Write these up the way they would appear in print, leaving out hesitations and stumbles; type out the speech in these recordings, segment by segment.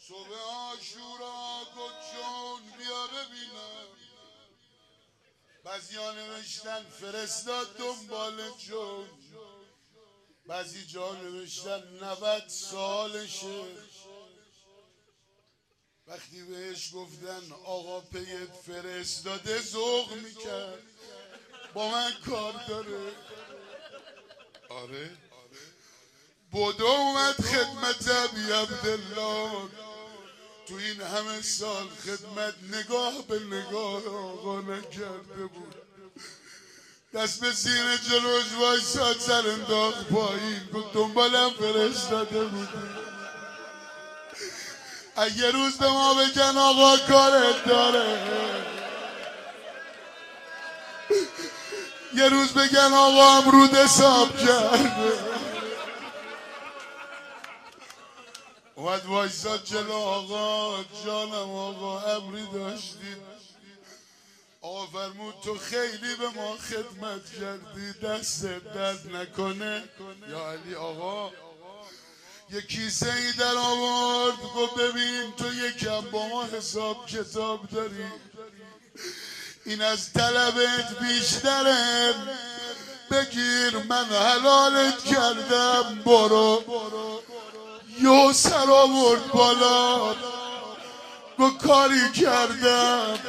صبح عاشورا گفت جون بیا ببینم. بعضیا نوشتن فرستاد دنبال جون، بعضی جا نوشتن 90 سالشه. وقتی بهش گفتن آقا پیت فرستاده ذوق میکرد، با من کار داره. آره بدو اومد خدمت ابی عبدالله. تو این همه سال خدمت نگاه به نگاه آقا نکرده بود. دست به سینه جلوش وایساد، سر انداخت پایین، گفت دنبالم فرستاده بودی. اگه روز به ما بگن آقا کارت داره، یه روز بگن آقا امرود حساب کرده، اومد وایساد جلو آقا. جانم آقا امری داشتید؟ آقا فرمود تو خیلی به ما خدمت کردی، دست درد نکنه یا علی. آقا یه کیسه ای در آورد، گفت ببین تو یکم با ما حساب کتاب داری، این از طلبت بیشتره، بگیر من حلالت کردم برو. یه سر آورد بالا، گفت کاری کردم.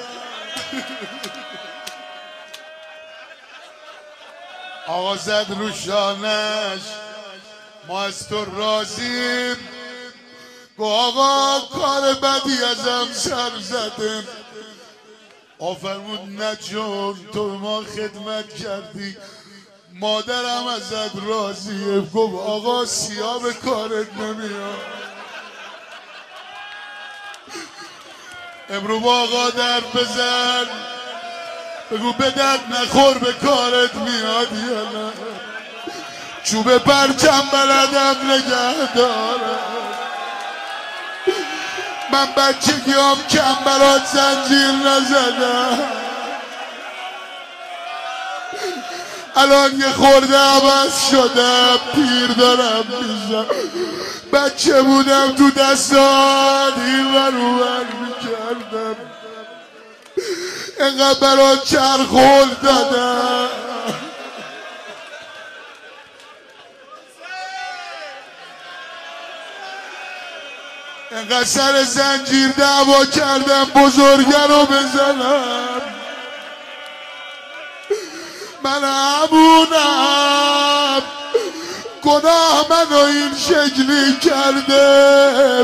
آقا زد رو شانش، ما از تو راضیم. گفت آقا کار بدی ازم سر زدم. آفرمود نه جون تو ما خدمت کردی، مادرم ازت راضیه. گفت آقا سیاه به کارت نمیاد. امرو با آقا در بزن، بگو به درد نخور به کارت میاد یا نه. چوب پرچم بلدم نگه دارم، من بچگیام کم برات زنجیر نزدم، الان یه خورده عوض شدم، پیر دارم میشم. بچه بودم تو دستان این ور اون ور میکردم، اینقدر برات چرخول دادم، اینقدر سر زنجیر دعوا کردم بزرگه رو بزنم. من همونم گناه منو این شکلی کرده،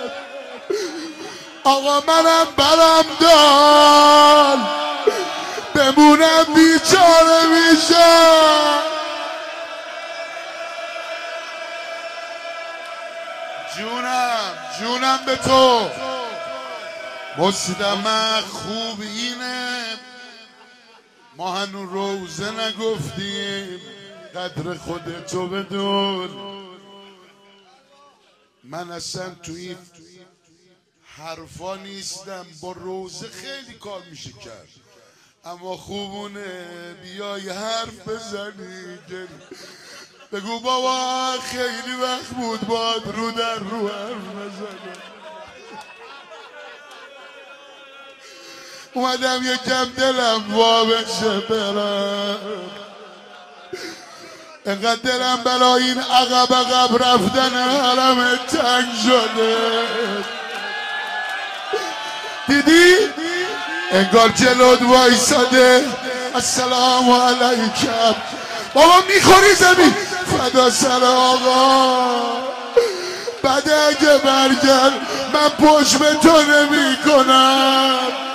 آقا منم برم دار بمونم بیچاره میشم. جونم به تو مصدمه خوب اینه، ما هنو روزه نگفتیم، قدر خودتو بدون. من اصلا تو این حرفا نیستم، با روزه خیلی کار میشه کرد، اما خوبونه بیای حرف بزنی، بگو بابا خیلی وقت بود باد رو در رو حرف بزنم. اومدم یکم دلم وا بشه برم، انقدر دلم برای این عقب رفتن حرم تنگ شده. دیدی؟ انگار جلوت وایساده السلام علیکم. بابا میخوری زمین فدا سر آقا، بعد اگه برگرد من پشت به تو نمی کنم.